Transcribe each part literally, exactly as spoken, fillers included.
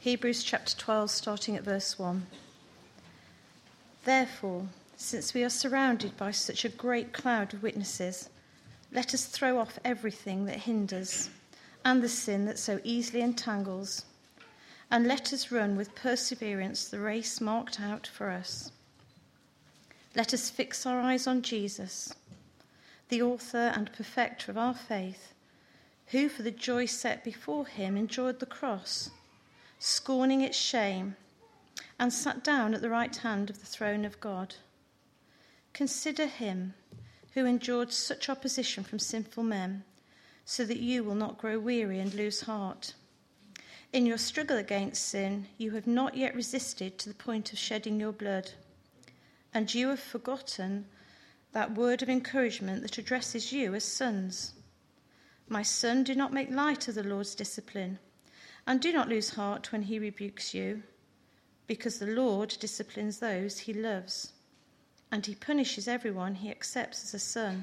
Hebrews chapter twelve, starting at verse one. Therefore, since we are surrounded by such a great cloud of witnesses, let us throw off everything that hinders and the sin that so easily entangles, and let us run with perseverance the race marked out for us. Let us fix our eyes on Jesus, the author and perfecter of our faith, who for the joy set before him endured the cross, scorning its shame, and sat down at the right hand of the throne of God. Consider him who endured such opposition from sinful men, so that you will not grow weary and lose heart. In your struggle against sin, you have not yet resisted to the point of shedding your blood, and you have forgotten that word of encouragement that addresses you as sons. My son, do not make light of the Lord's discipline, and do not lose heart when he rebukes you, because the Lord disciplines those he loves, and he punishes everyone he accepts as a son.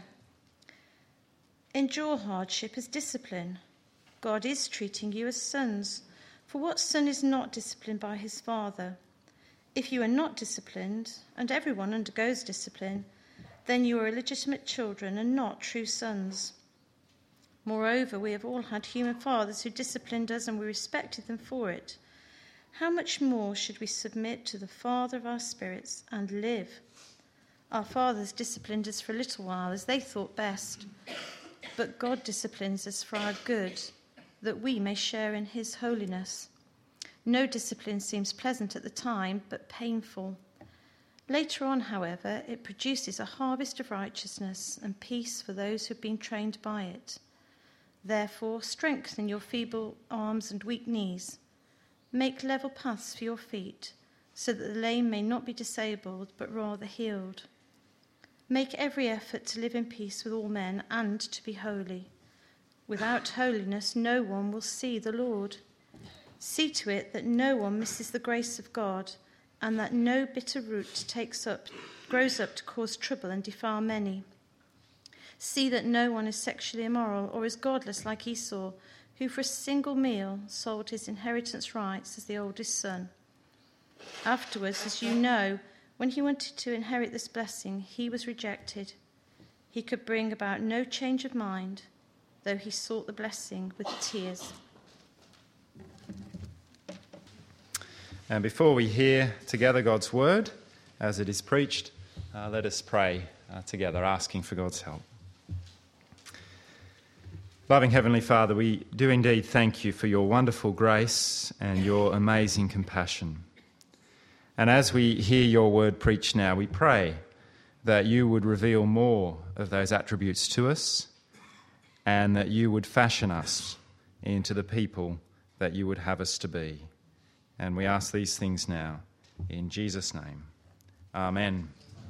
Endure hardship as discipline. God is treating you as sons, for what son is not disciplined by his father? If you are not disciplined, and everyone undergoes discipline, then you are illegitimate children and not true sons. Moreover, we have all had human fathers who disciplined us, and we respected them for it. How much more should we submit to the Father of our spirits and live? Our fathers disciplined us for a little while as they thought best, but God disciplines us for our good, that we may share in his holiness. No discipline seems pleasant at the time, but painful. Later on, however, it produces a harvest of righteousness and peace for those who have been trained by it. Therefore, strengthen your feeble arms and weak knees. Make level paths for your feet, so that the lame may not be disabled, but rather healed. Make every effort to live in peace with all men and to be holy. Without holiness, no one will see the Lord. See to it that no one misses the grace of God, and that no bitter root takes up, grows up to cause trouble and defile many. See that no one is sexually immoral or is godless like Esau, who for a single meal sold his inheritance rights as the oldest son. Afterwards, as you know, when he wanted to inherit this blessing, he was rejected. He could bring about no change of mind, though he sought the blessing with tears. And before we hear together God's word as it is preached, uh, let us pray uh, together, asking for God's help. Loving Heavenly Father, we do indeed thank you for your wonderful grace and your amazing compassion. And as we hear your word preached now, we pray that you would reveal more of those attributes to us, and that you would fashion us into the people that you would have us to be. And we ask these things now in Jesus' name. Amen.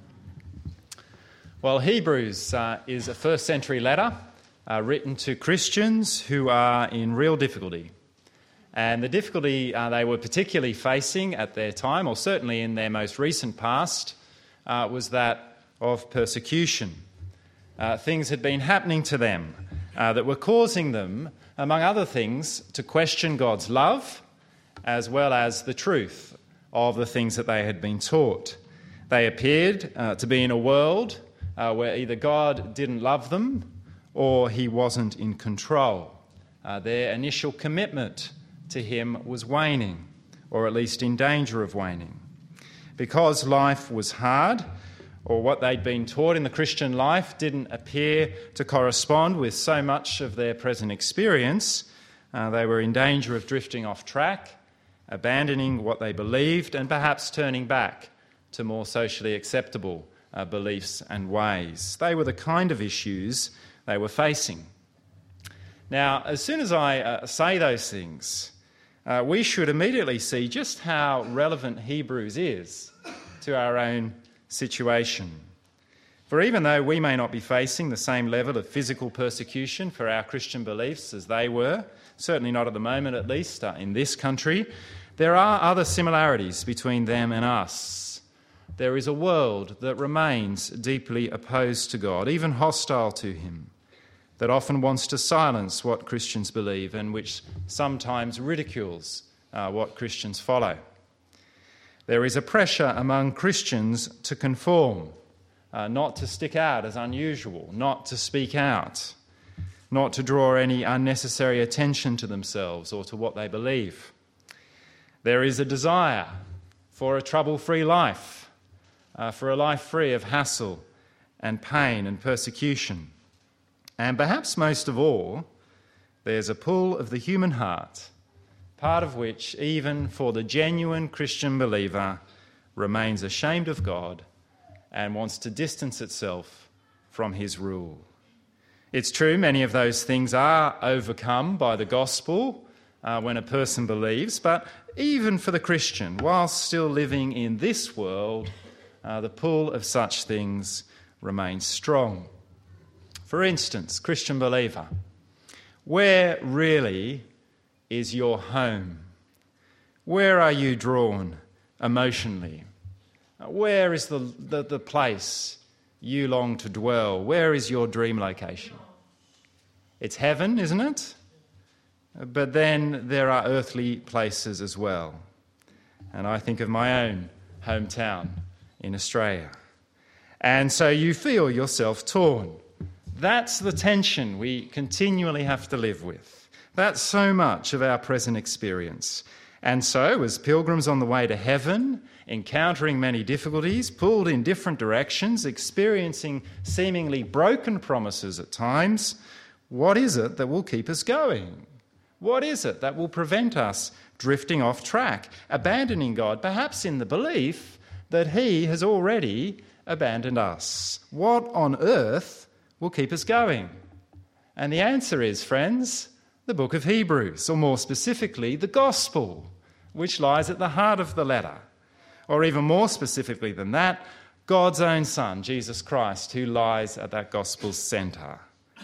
Well, Hebrews uh, is a first century letter uh, written to Christians who are in real difficulty. And the difficulty uh, they were particularly facing at their time, or certainly in their most recent past, uh, was that of persecution. Uh, things had been happening to them uh, that were causing them, among other things, to question God's love, as well as the truth of the things that they had been taught. They appeared uh, to be in a world uh, where either God didn't love them or he wasn't in control. Uh, their initial commitment to him was waning, or at least in danger of waning. Because life was hard, or what they'd been taught in the Christian life didn't appear to correspond with so much of their present experience, uh, they were in danger of drifting off track, abandoning what they believed, and perhaps turning back to more socially acceptable uh, beliefs and ways. They were the kind of issues they were facing. Now, as soon as I uh, say those things, uh, we should immediately see just how relevant Hebrews is to our own situation. For even though we may not be facing the same level of physical persecution for our Christian beliefs as they were, certainly not at the moment at least uh, in this country, there are other similarities between them and us. There is a world that remains deeply opposed to God, even hostile to him, that often wants to silence what Christians believe and which sometimes ridicules uh, what Christians follow. There is a pressure among Christians to conform, uh, not to stick out as unusual, not to speak out, not to draw any unnecessary attention to themselves or to what they believe. There is a desire for a trouble-free life, uh, for a life free of hassle and pain and persecution. And perhaps most of all, there's a pull of the human heart, part of which, even for the genuine Christian believer, remains ashamed of God and wants to distance itself from his rule. It's true, many of those things are overcome by the gospel uh, when a person believes, but even for the Christian, whilst still living in this world, uh, the pull of such things remains strong. For instance, Christian believer, where really is your home? Where are you drawn emotionally? Where is the, the, the place you long to dwell? Where is your dream location? It's heaven, isn't it? But then there are earthly places as well. And I think of my own hometown in Australia. And so you feel yourself torn. That's the tension we continually have to live with. That's so much of our present experience. And so, as pilgrims on the way to heaven, encountering many difficulties, pulled in different directions, experiencing seemingly broken promises at times, what is it that will keep us going? What is it that will prevent us drifting off track, abandoning God, perhaps in the belief that he has already abandoned us? What on earth will keep us going? And the answer is, friends, the book of Hebrews, or more specifically, the gospel, which lies at the heart of the letter. Or even more specifically than that, God's own Son, Jesus Christ, who lies at that gospel's centre.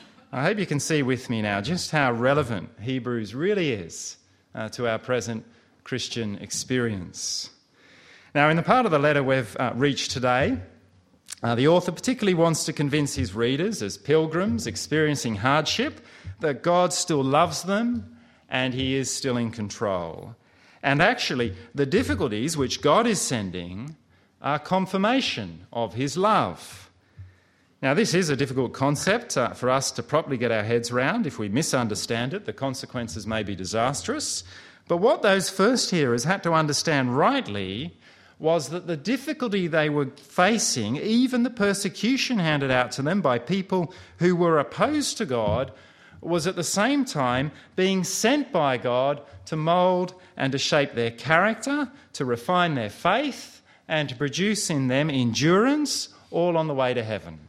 I hope you can see with me now just how relevant Hebrews really is uh, to our present Christian experience. Now, in the part of the letter we've uh, reached today, uh, the author particularly wants to convince his readers, as pilgrims experiencing hardship, that God still loves them and he is still in control. And actually, the difficulties which God is sending are confirmation of his love. Now, this is a difficult concept uh, for us to properly get our heads around. If we misunderstand it, the consequences may be disastrous. But what those first hearers had to understand rightly was that the difficulty they were facing, even the persecution handed out to them by people who were opposed to God, was at the same time being sent by God to mould and to shape their character, to refine their faith, and to produce in them endurance, all on the way to heaven.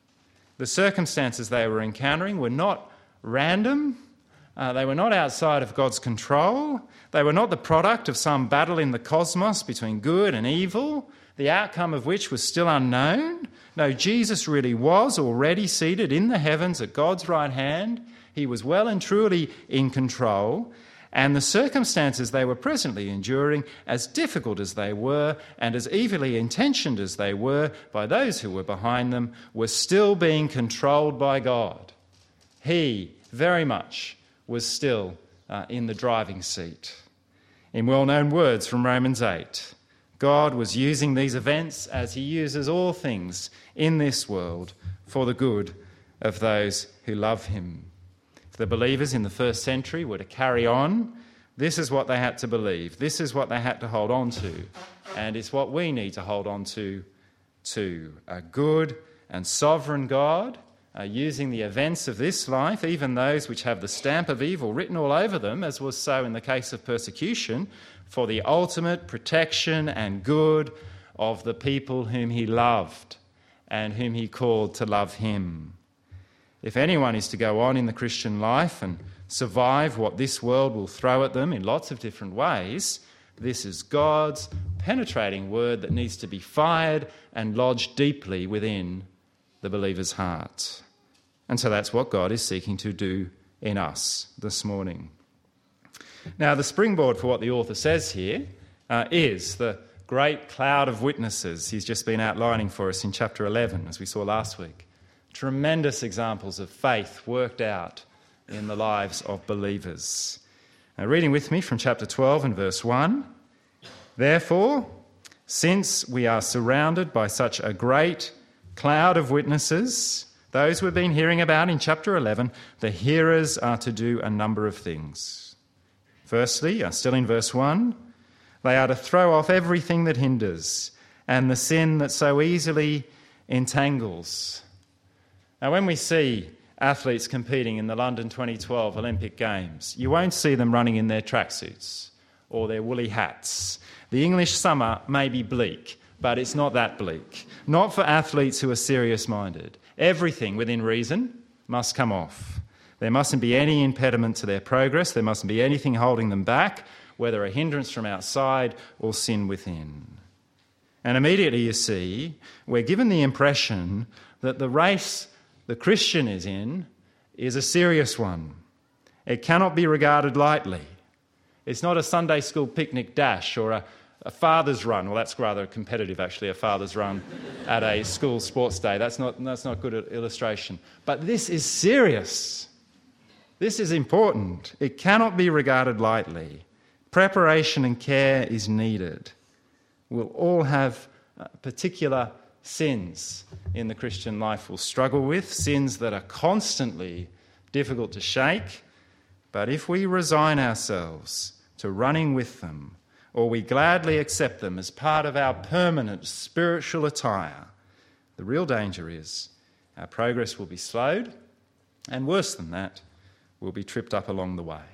The circumstances they were encountering were not random. Uh, they were not outside of God's control. They were not the product of some battle in the cosmos between good and evil, the outcome of which was still unknown. No, Jesus really was already seated in the heavens at God's right hand. He was well and truly in control. And the circumstances they were presently enduring, as difficult as they were and as evilly intentioned as they were by those who were behind them, were still being controlled by God. He, very much, was still uh, in the driving seat. In well-known words from Romans eight, God was using these events as he uses all things in this world for the good of those who love him. If the believers in the first century were to carry on, this is what they had to believe. This is what they had to hold on to. And it's what we need to hold on to too. A good and sovereign God, uh, using the events of this life, even those which have the stamp of evil written all over them, as was so in the case of persecution, for the ultimate protection and good of the people whom he loved and whom he called to love him. If anyone is to go on in the Christian life and survive what this world will throw at them in lots of different ways, this is God's penetrating word that needs to be fired and lodged deeply within the believer's heart. And so that's what God is seeking to do in us this morning. Now, the springboard for what the author says here uh, is the great cloud of witnesses he's just been outlining for us in chapter eleven, as we saw last week. Tremendous examples of faith worked out in the lives of believers. Now, reading with me from chapter twelve and verse one. Therefore, since we are surrounded by such a great cloud of witnesses, those we've been hearing about in chapter eleven, the hearers are to do a number of things. Firstly, still in verse one, they are to throw off everything that hinders and the sin that so easily entangles. Now, when we see athletes competing in the London twenty twelve Olympic Games, you won't see them running in their tracksuits or their woolly hats. The English summer may be bleak, but it's not that bleak. Not for athletes who are serious-minded. Everything within reason must come off. There mustn't be any impediment to their progress. There mustn't be anything holding them back, whether a hindrance from outside or sin within. And immediately you see, we're given the impression that the race the Christian is in is a serious one. It cannot be regarded lightly. It's not a Sunday school picnic dash or a, a father's run. Well, that's rather competitive, actually, a father's run at a school sports day. That's not, that's not good illustration. But this is serious. This is important. It cannot be regarded lightly. Preparation and care is needed. We'll all have uh, particular sins in the Christian life we'll struggle with, sins that are constantly difficult to shake. But if we resign ourselves to running with them, or we gladly accept them as part of our permanent spiritual attire, the real danger is our progress will be slowed, and worse than that, we'll be tripped up along the way.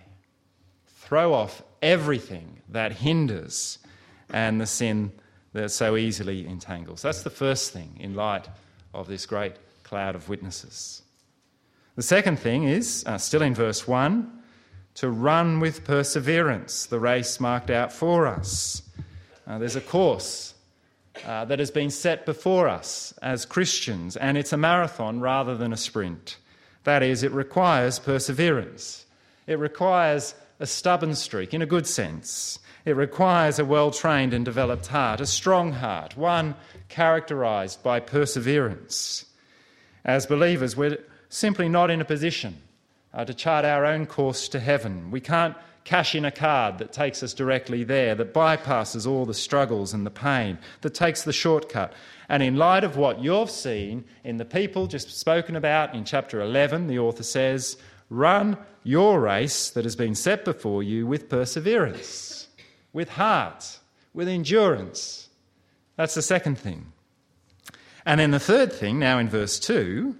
Throw off everything that hinders and the sin that so easily entangles. That's the first thing in light of this great cloud of witnesses. The second thing is, uh, still in verse one, to run with perseverance the race marked out for us. Uh, there's a course uh, that has been set before us as Christians, and it's a marathon rather than a sprint. That is, it requires perseverance. It requires a stubborn streak, in a good sense. It requires a well-trained and developed heart, a strong heart, one characterised by perseverance. As believers, we're simply not in a position uh, to chart our own course to heaven. We can't cash in a card that takes us directly there, that bypasses all the struggles and the pain, that takes the shortcut. And in light of what you've seen in the people just spoken about in chapter eleven, the author says, run your race that has been set before you with perseverance, with heart, with endurance. That's the second thing. And then the third thing, now in verse two,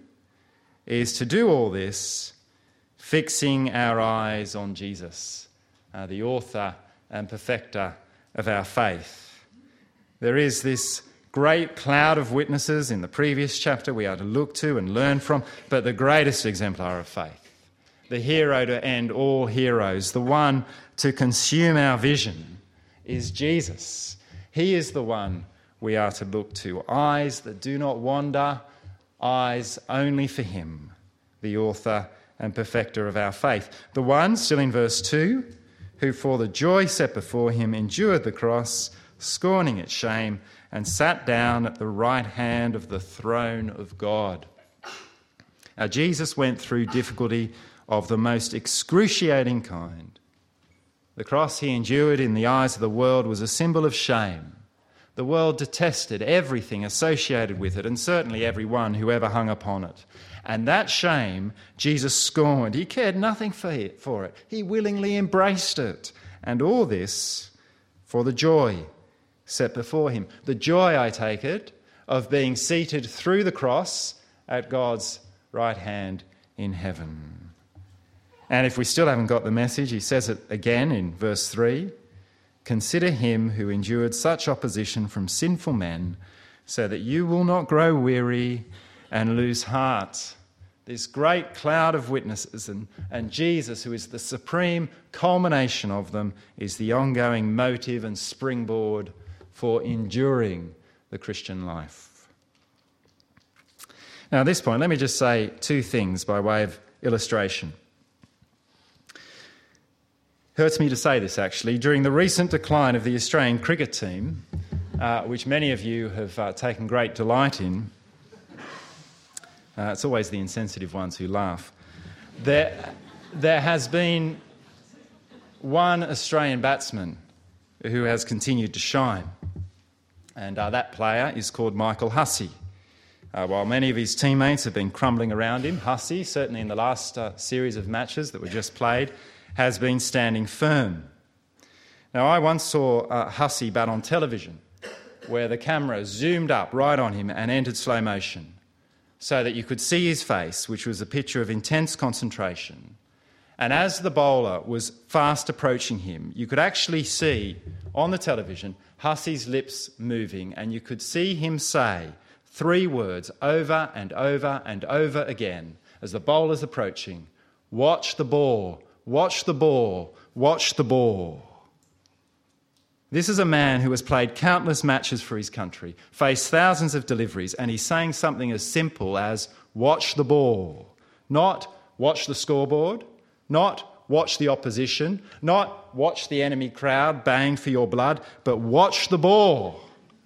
is to do all this fixing our eyes on Jesus, uh, the author and perfecter of our faith. There is this great cloud of witnesses in the previous chapter we are to look to and learn from, but the greatest exemplar of faith, the hero to end all heroes, the one to consume our vision, is Jesus. He is the one we are to look to. Eyes that do not wander, eyes only for him, the author and perfecter of our faith. The one, still in verse two, who for the joy set before him endured the cross, scorning its shame, and sat down at the right hand of the throne of God. Now, Jesus went through difficulty of the most excruciating kind. The cross he endured in the eyes of the world was a symbol of shame. The world detested everything associated with it, and certainly everyone who ever hung upon it. And that shame Jesus scorned. He cared nothing for it, for it. He willingly embraced it. And all this for the joy set before him. The joy, I take it, of being seated through the cross at God's right hand in heaven. And if we still haven't got the message, he says it again in verse three. Consider him who endured such opposition from sinful men, so that you will not grow weary and lose heart. This great cloud of witnesses, and, and Jesus, who is the supreme culmination of them, is the ongoing motive and springboard for enduring the Christian life. Now, at this point, let me just say two things by way of illustration. Hurts me to say this, actually. During the recent decline of the Australian cricket team, uh, which many of you have uh, taken great delight in, uh, it's always the insensitive ones who laugh, there, there has been one Australian batsman who has continued to shine, and uh, that player is called Michael Hussey. Uh, while many of his teammates have been crumbling around him, Hussey, certainly in the last uh, series of matches that were just played, has been standing firm. Now, I once saw uh, Hussey bat on television, where the camera zoomed up right on him and entered slow motion, so that you could see his face, which was a picture of intense concentration. And as the bowler was fast approaching him, you could actually see on the television Hussey's lips moving, and you could see him say three words over and over and over again as the bowler's approaching: watch the ball, watch the ball, watch the ball. This is a man who has played countless matches for his country, faced thousands of deliveries, and he's saying something as simple as watch the ball. Not watch the scoreboard, not watch the opposition, not watch the enemy crowd baying for your blood, but watch the ball.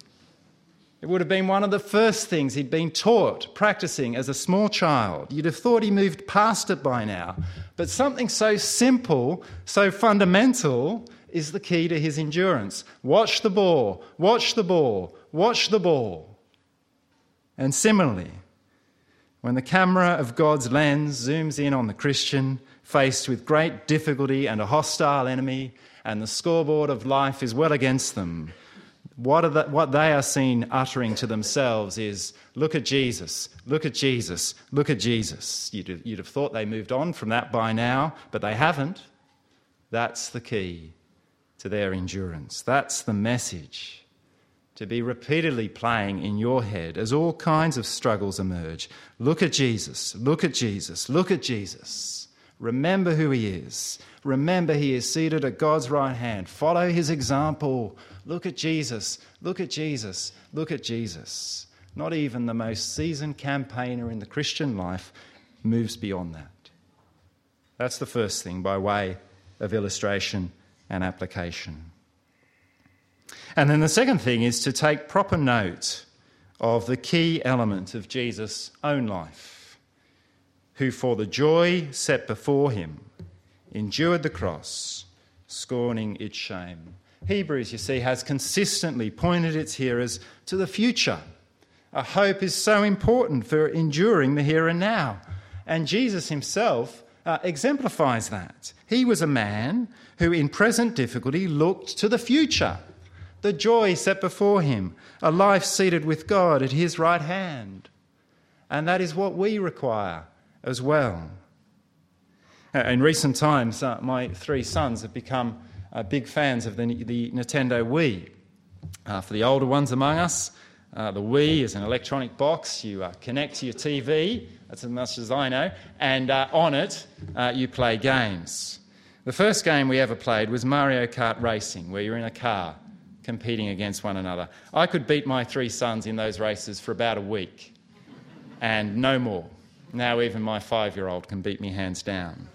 It would have been one of the first things he'd been taught, practicing as a small child. You'd have thought he moved past it by now. But something so simple, so fundamental, is the key to his endurance. Watch the ball, watch the ball, watch the ball. And similarly, when the camera of God's lens zooms in on the Christian, faced with great difficulty and a hostile enemy, and the scoreboard of life is well against them, What, are the, what they are seen uttering to themselves is, look at Jesus, look at Jesus, look at Jesus. You'd have, you'd have thought they moved on from that by now, but they haven't. That's the key to their endurance. That's the message to be repeatedly playing in your head as all kinds of struggles emerge. Look at Jesus, look at Jesus, look at Jesus. Remember who he is. Remember he is seated at God's right hand. Follow his example. Look at Jesus, look at Jesus, look at Jesus. Not even the most seasoned campaigner in the Christian life moves beyond that. That's the first thing by way of illustration and application. And then the second thing is to take proper note of the key element of Jesus' own life, who for the joy set before him endured the cross, scorning its shame. Hebrews, you see, has consistently pointed its hearers to the future. A hope is so important for enduring the here and now. And Jesus himself uh, exemplifies that. He was a man who in present difficulty looked to the future, the joy set before him, a life seated with God at his right hand. And that is what we require as well. Uh, in recent times, uh, my three sons have become Uh, big fans of the, the Nintendo Wii. Uh, for the older ones among us, uh, the Wii is an electronic box. You uh, connect to your T V, that's as much as I know, and uh, on it uh, you play games. The first game we ever played was Mario Kart Racing, where you're in a car competing against one another. I could beat my three sons in those races for about a week, and no more. Now even my five-year-old can beat me hands down.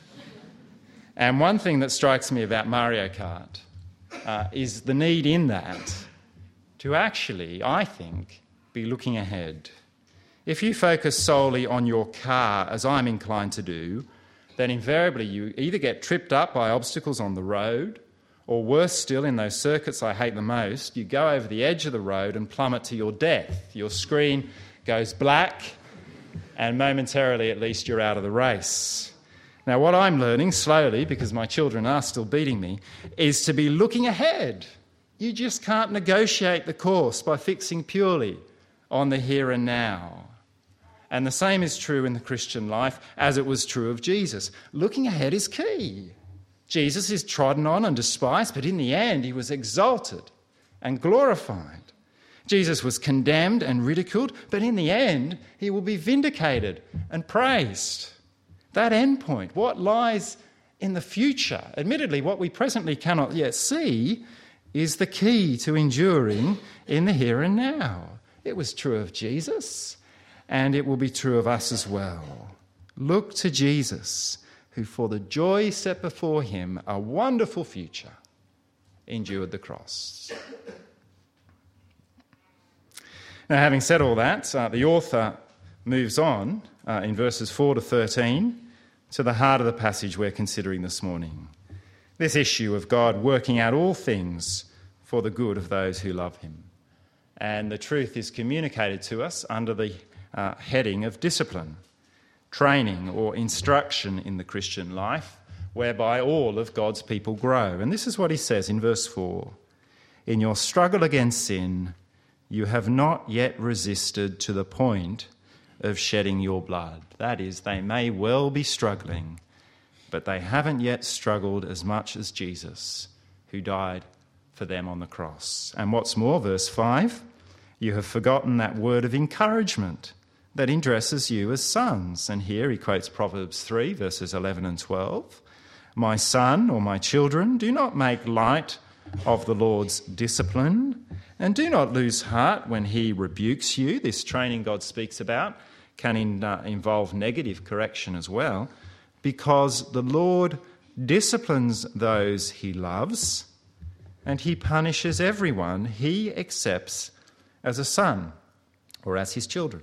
And one thing that strikes me about Mario Kart uh, is the need in that to actually, I think, be looking ahead. If you focus solely on your car, as I'm inclined to do, then invariably you either get tripped up by obstacles on the road, or worse still, in those circuits I hate the most, you go over the edge of the road and plummet to your death. Your screen goes black, and momentarily at least you're out of the race. Now, what I'm learning slowly, because my children are still beating me, is to be looking ahead. You just can't negotiate the course by fixing purely on the here and now. And the same is true in the Christian life as it was true of Jesus. Looking ahead is key. Jesus is trodden on and despised, but in the end he was exalted and glorified. Jesus was condemned and ridiculed, but in the end he will be vindicated and praised. That end point, what lies in the future, admittedly what we presently cannot yet see, is the key to enduring in the here and now. It was true of Jesus, and it will be true of us as well. Look to Jesus, who for the joy set before him, a wonderful future, endured the cross. Now, having said all that, uh, the author moves on uh, in verses four to thirteen to the heart of the passage we're considering this morning. This issue of God working out all things for the good of those who love him. And the truth is communicated to us under the uh, heading of discipline, training or instruction in the Christian life, whereby all of God's people grow. And this is what he says in verse four. In your struggle against sin, you have not yet resisted to the point of shedding your blood. That is, they may well be struggling, but they haven't yet struggled as much as Jesus, who died for them on the cross. And what's more, verse five, you have forgotten that word of encouragement that addresses you as sons. And here he quotes Proverbs three, verses eleven and twelve. My son or my children, do not make light of the Lord's discipline, and do not lose heart when he rebukes you. This training God speaks about can in, uh, involve negative correction as well, because the Lord disciplines those he loves, and he punishes everyone he accepts as a son or as his children.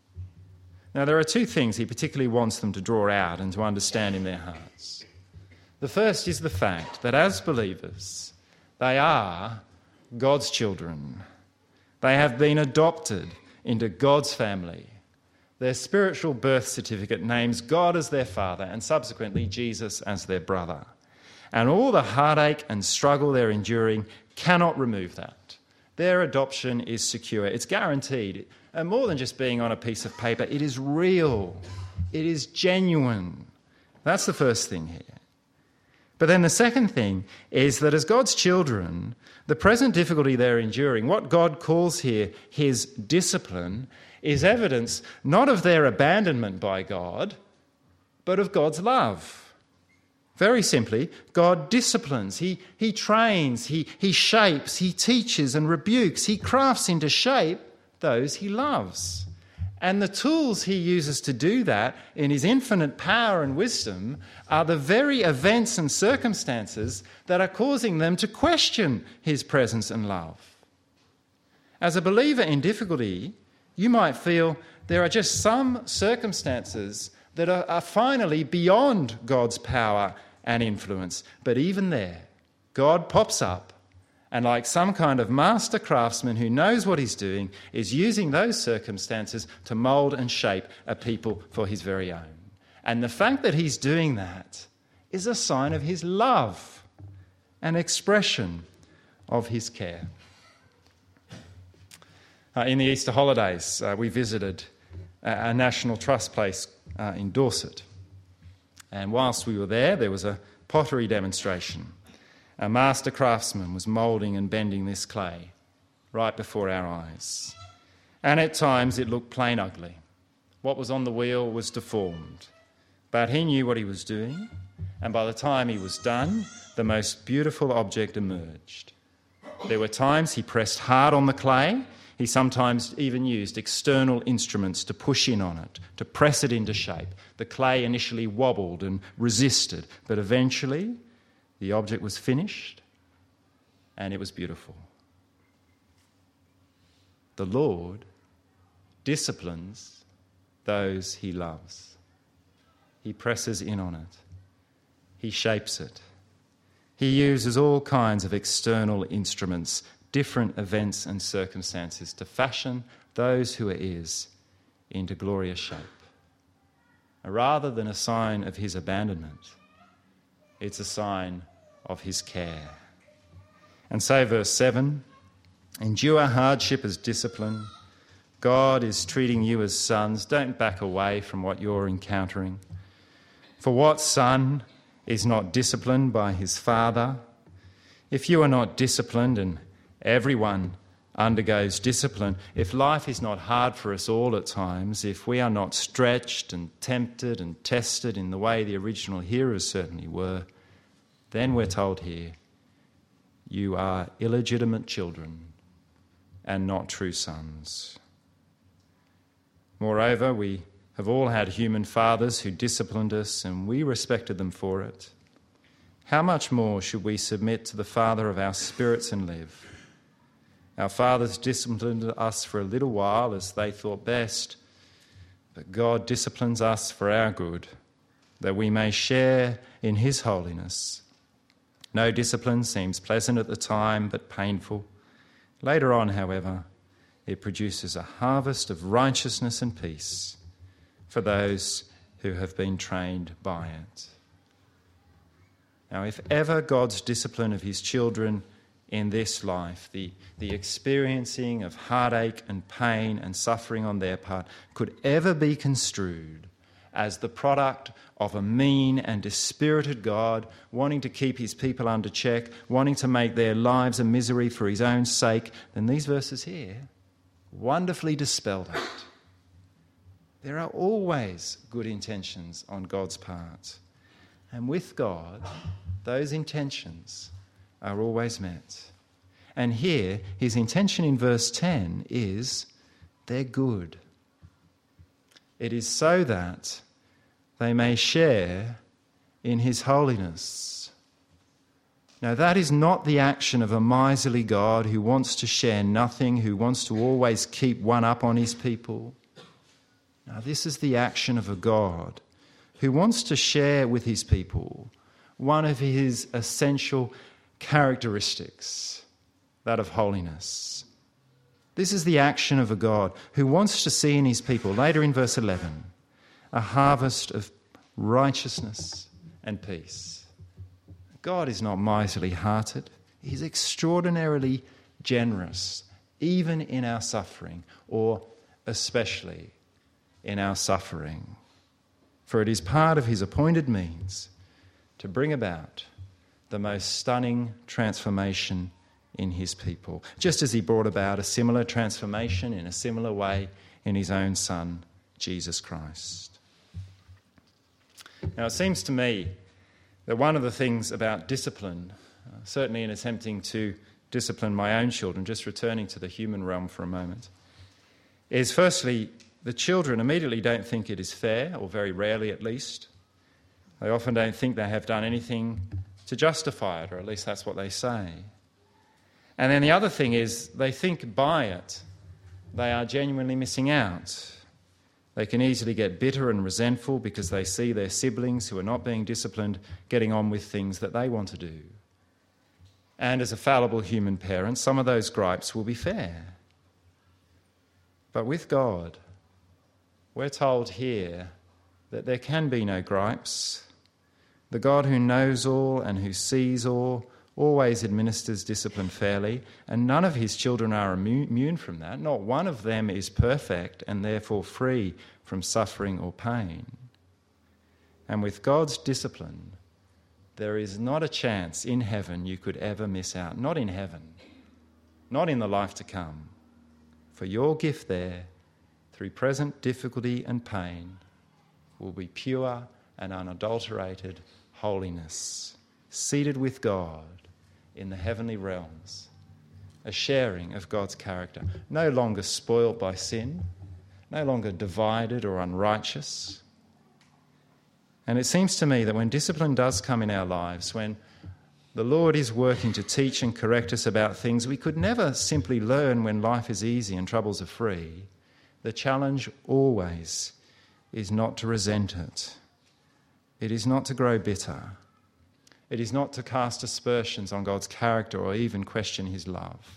Now, there are two things he particularly wants them to draw out and to understand in their hearts. The first is the fact that as believers, they are God's children. They have been adopted into God's family. Their spiritual birth certificate names God as their father and subsequently Jesus as their brother. And all the heartache and struggle they're enduring cannot remove that. Their adoption is secure. It's guaranteed. And more than just being on a piece of paper, it is real. It is genuine. That's the first thing here. But then the second thing is that as God's children, the present difficulty they're enduring, what God calls here his discipline, is evidence not of their abandonment by God, but of God's love. Very simply, God disciplines, he, he trains, he, he shapes, he teaches and rebukes, he crafts into shape those he loves. And the tools he uses to do that in his infinite power and wisdom are the very events and circumstances that are causing them to question his presence and love. As a believer in difficulty, you might feel there are just some circumstances that are, are finally beyond God's power and influence. But even there, God pops up and, like some kind of master craftsman who knows what he's doing, is using those circumstances to mould and shape a people for his very own. And the fact that he's doing that is a sign of his love, an expression of his care. Uh, in the Easter holidays, uh, we visited a, a National Trust place uh, in Dorset. And whilst we were there, there was a pottery demonstration. A master craftsman was moulding and bending this clay right before our eyes. And at times it looked plain ugly. What was on the wheel was deformed. But he knew what he was doing, and by the time he was done, the most beautiful object emerged. There were times he pressed hard on the clay. He sometimes even used external instruments to push in on it, to press it into shape. The clay initially wobbled and resisted, but eventually the object was finished and it was beautiful. The Lord disciplines those he loves. He presses in on it. He shapes it. He uses all kinds of external instruments, different events and circumstances to fashion those who are his into glorious shape. Rather than a sign of his abandonment, it's a sign of his care. And so verse seven, endure hardship as discipline. God is treating you as sons. Don't back away from what you're encountering. For what son is not disciplined by his father? If you are not disciplined, and everyone undergoes discipline, if life is not hard for us all at times, if we are not stretched and tempted and tested in the way the original hearers certainly were, then we're told here, you are illegitimate children and not true sons. Moreover, we have all had human fathers who disciplined us and we respected them for it. How much more should we submit to the Father of our spirits and live? Our fathers disciplined us for a little while as they thought best, but God disciplines us for our good, that we may share in his holiness. No discipline seems pleasant at the time, but painful. Later on, however, it produces a harvest of righteousness and peace for those who have been trained by it. Now, if ever God's discipline of his children in this life, the, the experiencing of heartache and pain and suffering on their part, could ever be construed as the product of a mean and dispirited God wanting to keep his people under check, wanting to make their lives a misery for his own sake, then these verses here wonderfully dispel that. There are always good intentions on God's part. And with God, those intentions are always met. And here, his intention in verse ten is they're good. It is so that they may share in his holiness. Now, that is not the action of a miserly God who wants to share nothing, who wants to always keep one up on his people. Now, this is the action of a God who wants to share with his people one of his essential characteristics, that of holiness. This is the action of a God who wants to see in his people, later in verse eleven, a harvest of righteousness and peace. God is not miserly hearted. He's extraordinarily generous, even in our suffering, or especially in our suffering. For it is part of his appointed means to bring about the most stunning transformation in his people, just as he brought about a similar transformation in a similar way in his own Son, Jesus Christ. Now, it seems to me that one of the things about discipline, uh, certainly in attempting to discipline my own children, just returning to the human realm for a moment, is firstly, the children immediately don't think it is fair, or very rarely at least. They often don't think they have done anything to justify it, or at least that's what they say. And then the other thing is they think by it they are genuinely missing out. They can easily get bitter and resentful because they see their siblings who are not being disciplined getting on with things that they want to do. And as a fallible human parent, some of those gripes will be fair. But with God, we're told here that there can be no gripes. The God who knows all and who sees all always administers discipline fairly, and none of his children are immune from that. Not one of them is perfect and therefore free from suffering or pain. And with God's discipline, there is not a chance in heaven you could ever miss out. Not in heaven, not in the life to come. For your gift there, through present difficulty and pain, will be pure and unadulterated holiness, seated with God in the heavenly realms, a sharing of God's character, no longer spoilt by sin, no longer divided or unrighteous. And it seems to me that when discipline does come in our lives, when the Lord is working to teach and correct us about things we could never simply learn when life is easy and troubles are free, the challenge always is not to resent it. It is not to grow bitter. It is not to cast aspersions on God's character or even question his love.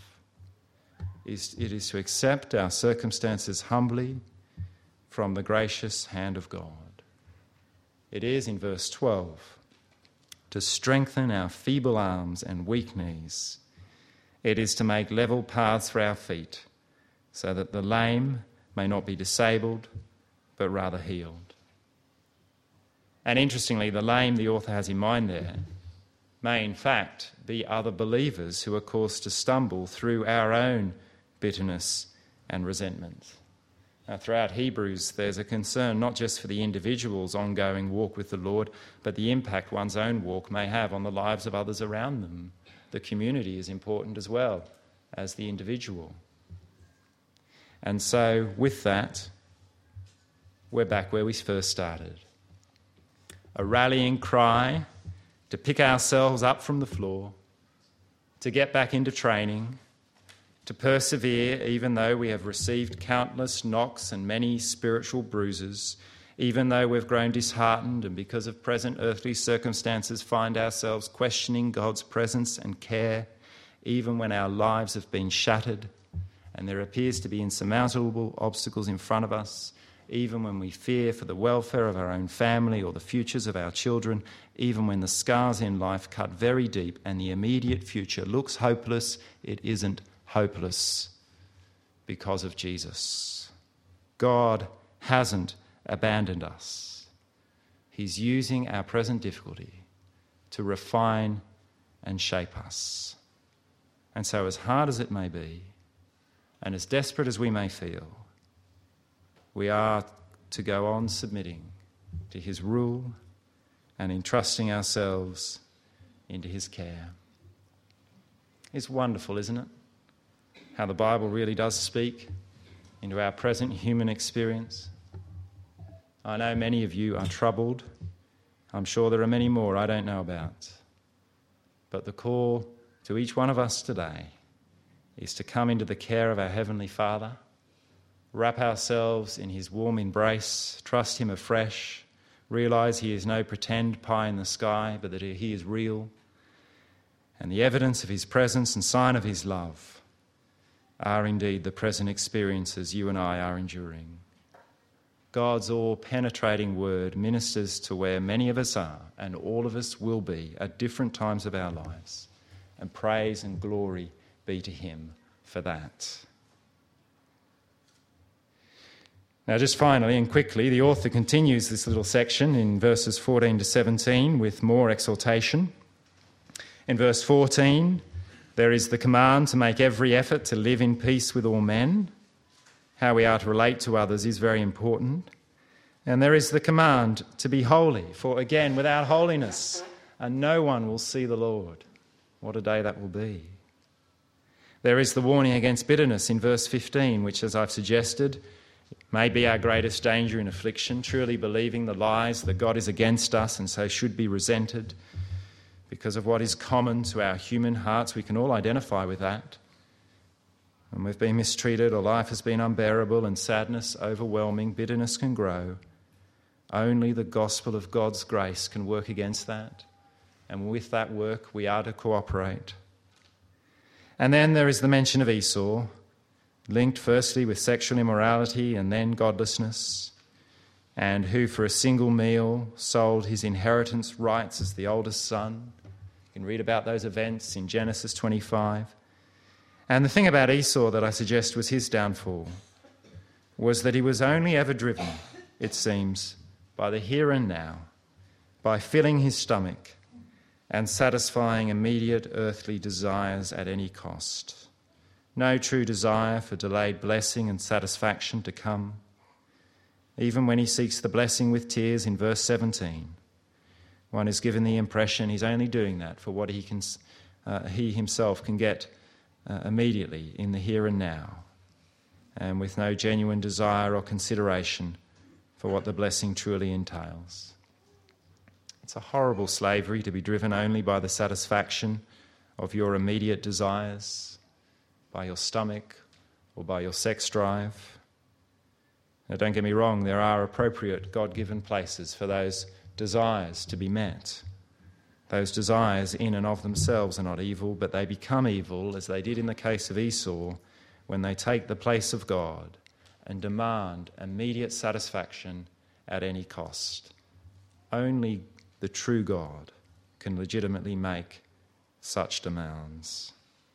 It is to accept our circumstances humbly from the gracious hand of God. It is, in verse twelve, to strengthen our feeble arms and weak knees. It is to make level paths for our feet, so that the lame may not be disabled, but rather healed. And interestingly, the lame the author has in mind there may in fact be other believers who are caused to stumble through our own bitterness and resentment. Now, throughout Hebrews, there's a concern not just for the individual's ongoing walk with the Lord, but the impact one's own walk may have on the lives of others around them. The community is important as well as the individual. And so, with that, we're back where we first started. A rallying cry to pick ourselves up from the floor, to get back into training, to persevere even though we have received countless knocks and many spiritual bruises, even though we've grown disheartened and because of present earthly circumstances find ourselves questioning God's presence and care, even when our lives have been shattered and there appears to be insurmountable obstacles in front of us, even when we fear for the welfare of our own family or the futures of our children, even when the scars in life cut very deep and the immediate future looks hopeless, it isn't hopeless because of Jesus. God hasn't abandoned us. He's using our present difficulty to refine and shape us. And so as hard as it may be, and as desperate as we may feel, we are to go on submitting to his rule and entrusting ourselves into his care. It's wonderful, isn't it? How the Bible really does speak into our present human experience. I know many of you are troubled. I'm sure there are many more I don't know about. But the call to each one of us today is to come into the care of our Heavenly Father, wrap ourselves in his warm embrace, trust him afresh, realise he is no pretend pie in the sky, but that he is real, and the evidence of his presence and sign of his love are indeed the present experiences you and I are enduring. God's all-penetrating word ministers to where many of us are, and all of us will be at different times of our lives, and praise and glory be to him for that. Now, just finally and quickly, the author continues this little section in verses fourteen to seventeen with more exhortation. In verse fourteen, there is the command to make every effort to live in peace with all men. How we are to relate to others is very important. And there is the command to be holy, for again, without holiness, and no one will see the Lord. What a day that will be. There is the warning against bitterness in verse fifteen, which, as I've suggested, may be our greatest danger in affliction, truly believing the lies that God is against us and so should be resented because of what is common to our human hearts. We can all identify with that. When we've been mistreated or life has been unbearable and sadness overwhelming, bitterness can grow. Only the gospel of God's grace can work against that. And with that work, we are to cooperate. And then there is the mention of Esau, linked firstly with sexual immorality and then godlessness, and who for a single meal sold his inheritance rights as the oldest son. You can read about those events in Genesis twenty-five. And the thing about Esau that I suggest was his downfall was that he was only ever driven, it seems, by the here and now, by filling his stomach and satisfying immediate earthly desires at any cost. No true desire for delayed blessing and satisfaction to come. Even when he seeks the blessing with tears in verse seventeen, one is given the impression he's only doing that for what he can, uh, he himself can get uh, immediately in the here and now, and with no genuine desire or consideration for what the blessing truly entails. It's a horrible slavery to be driven only by the satisfaction of your immediate desires, by your stomach or by your sex drive. Now, don't get me wrong, there are appropriate God-given places for those desires to be met. Those desires in and of themselves are not evil, but they become evil, as they did in the case of Esau, when they take the place of God and demand immediate satisfaction at any cost. Only the true God can legitimately make such demands.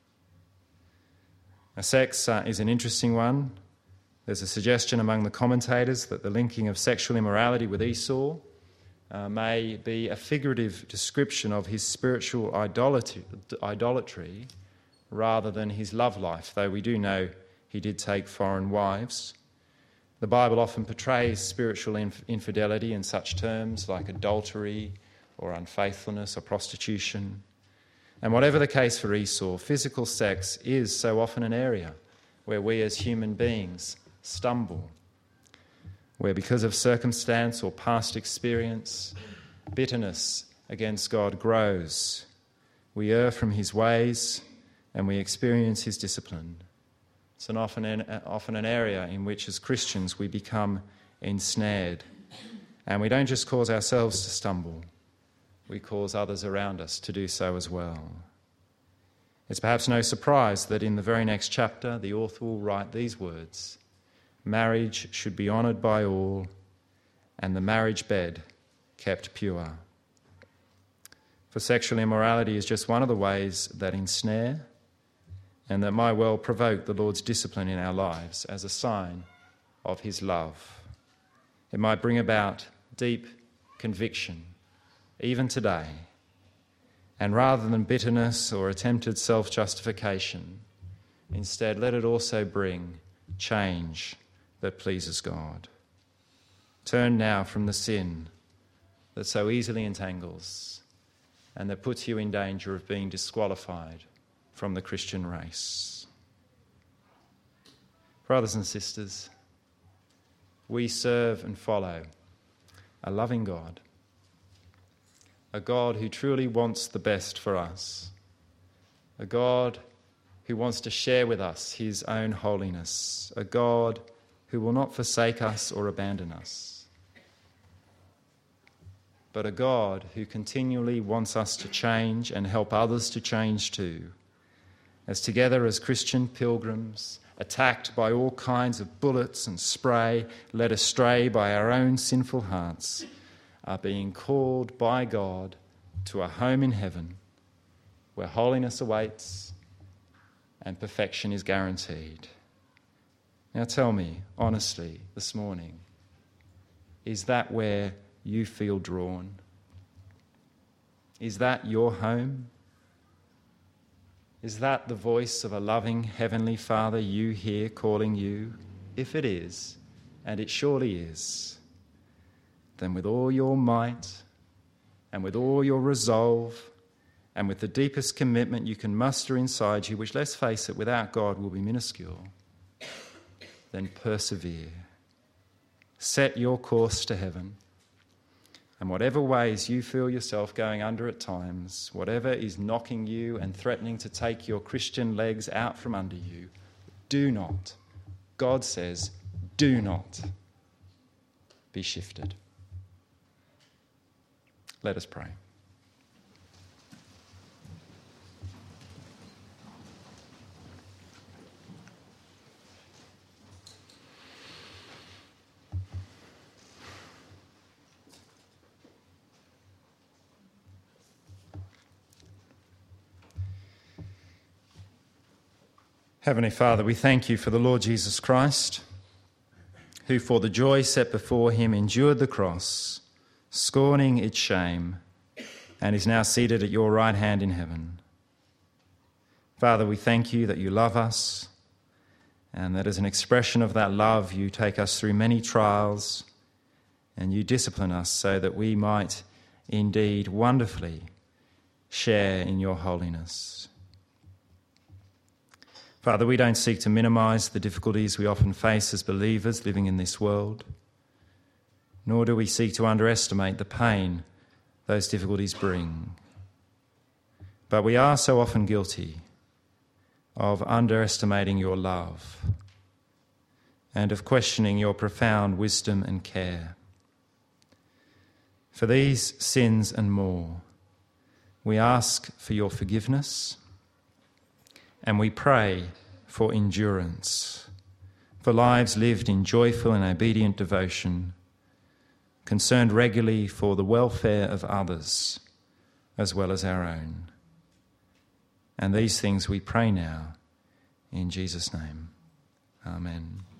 Now, sex uh, is an interesting one. There's a suggestion among the commentators that the linking of sexual immorality with Esau uh, may be a figurative description of his spiritual idolatry, idolatry rather than his love life, though we do know he did take foreign wives. The Bible often portrays spiritual inf- infidelity in such terms like adultery or unfaithfulness or prostitution. And whatever the case for Esau, physical sex is so often an area where we as human beings stumble, where because of circumstance or past experience, bitterness against God grows. We err from his ways and we experience his discipline. It's an often, an, often an area in which as Christians we become ensnared And we don't just cause ourselves to stumble, we cause others around us to do so as well. It's perhaps no surprise that in the very next chapter, the author will write these words: marriage should be honoured by all, and the marriage bed kept pure. For sexual immorality is just one of the ways that ensnare and that might well provoke the Lord's discipline in our lives as a sign of his love. It might bring about deep conviction, even today. And rather than bitterness or attempted self-justification, instead let it also bring change that pleases God. Turn now from the sin that so easily entangles and that puts you in danger of being disqualified from the Christian race. Brothers and sisters, we serve and follow a loving God, a God who truly wants the best for us, a God who wants to share with us his own holiness, a God who will not forsake us or abandon us, but a God who continually wants us to change and help others to change too, as together as Christian pilgrims, attacked by all kinds of bullets and spray, led astray by our own sinful hearts, are being called by God to a home in heaven where holiness awaits and perfection is guaranteed. Now tell me, honestly, this morning, is that where you feel drawn? Is that your home? Is that the voice of a loving Heavenly Father you hear calling you? If it is, and it surely is, then with all your might and with all your resolve and with the deepest commitment you can muster inside you, which, let's face it, without God will be minuscule, then persevere. Set your course to heaven. And whatever ways you feel yourself going under at times, whatever is knocking you and threatening to take your Christian legs out from under you, do not, God says, do not be shifted. Let us pray. Heavenly Father, we thank you for the Lord Jesus Christ, who for the joy set before him endured the cross, scorning its shame, and is now seated at your right hand in heaven. Father, we thank you that you love us, and that as an expression of that love, you take us through many trials, and you discipline us so that we might indeed wonderfully share in your holiness. Father, we don't seek to minimise the difficulties we often face as believers living in this world, nor do we seek to underestimate the pain those difficulties bring. But we are so often guilty of underestimating your love and of questioning your profound wisdom and care. For these sins and more, we ask for your forgiveness, and we pray for endurance, for lives lived in joyful and obedient devotion, concerned regularly for the welfare of others as well as our own. And these things we pray now in Jesus' name. Amen.